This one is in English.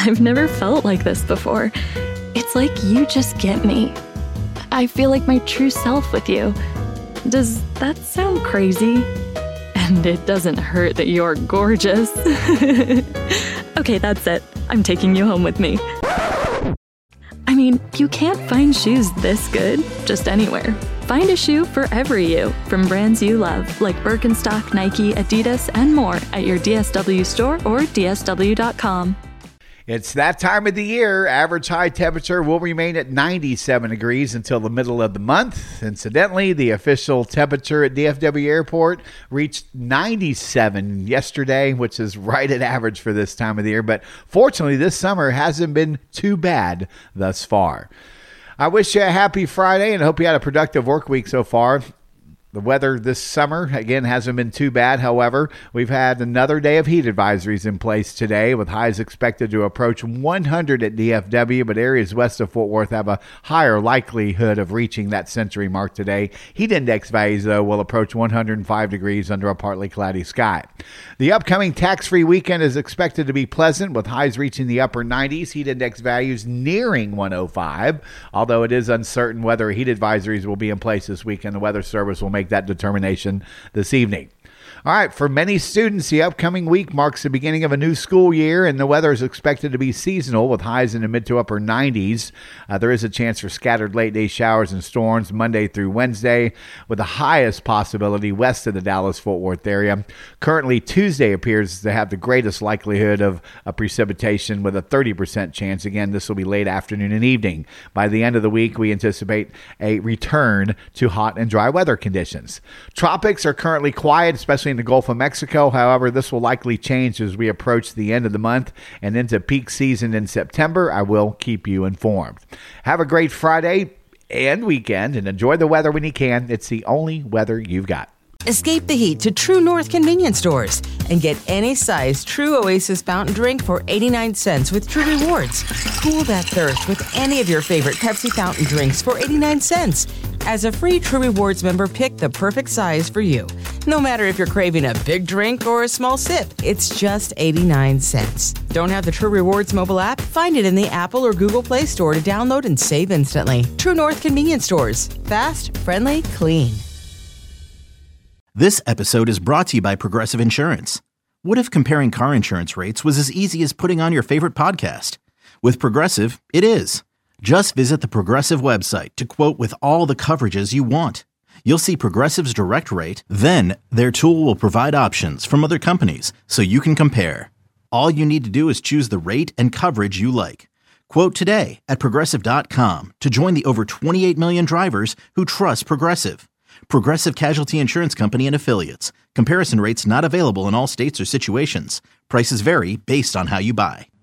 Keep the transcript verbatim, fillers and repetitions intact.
I've never felt like this before. It's like you just get me. I feel like my true self with you. Does that sound crazy? And it doesn't hurt that you're gorgeous. Okay, that's it. I'm taking you home with me. I mean, you can't find shoes this good just anywhere. Find a shoe for every you from brands you love, like Birkenstock, Nike, Adidas, and more at your D S W store or D S W dot com. It's that time of the year. Average high temperature will remain at ninety-seven degrees until the middle of the month. Incidentally, the official temperature at D F W Airport reached ninety-seven yesterday, which is right at average for this time of the year. But fortunately, this summer hasn't been too bad thus far. I wish you a happy Friday and hope you had a productive work week so far. The weather this summer, again, hasn't been too bad. However, we've had another day of heat advisories in place today, with highs expected to approach one hundred at D F W, but areas west of Fort Worth have a higher likelihood of reaching that century mark today. Heat index values, though, will approach one hundred five degrees under a partly cloudy sky. The upcoming tax-free weekend is expected to be pleasant, with highs reaching the upper nineties, heat index values nearing one oh five, although it is uncertain whether heat advisories will be in place this weekend. The Weather Service will make that determination this evening. All right, for many students, the upcoming week marks the beginning of a new school year, and the weather is expected to be seasonal with highs in the mid to upper nineties. Uh, there is a chance for scattered late-day showers and storms Monday through Wednesday, with the highest possibility west of the Dallas-Fort Worth area. Currently, Tuesday appears to have the greatest likelihood of a precipitation with a thirty percent chance. Again, this will be late afternoon and evening. By the end of the week, we anticipate a return to hot and dry weather conditions. Tropics are currently quiet, especially in the Gulf of Mexico. However, this will likely change as we approach the end of the month and into peak season in September. I will keep you informed. Have a great Friday and weekend and enjoy the weather when you can. It's the only weather you've got. Escape the heat to True North convenience stores and get any size True Oasis fountain drink for eighty-nine cents with True Rewards. Cool that thirst with any of your favorite Pepsi fountain drinks for eighty-nine cents. As a free True Rewards member, pick the perfect size for you. No matter if you're craving a big drink or a small sip, it's just eighty-nine cents. Don't have the True Rewards mobile app? Find it in the Apple or Google Play Store to download and save instantly. True North convenience stores. Fast, friendly, clean. This episode is brought to you by Progressive Insurance. What if comparing car insurance rates was as easy as putting on your favorite podcast? With Progressive, it is. Just visit the Progressive website to quote with all the coverages you want. You'll see Progressive's direct rate, then their tool will provide options from other companies so you can compare. All you need to do is choose the rate and coverage you like. Quote today at Progressive dot com to join the over twenty-eight million drivers who trust Progressive. Progressive Casualty Insurance Company and Affiliates. Comparison rates not available in all states or situations. Prices vary based on how you buy.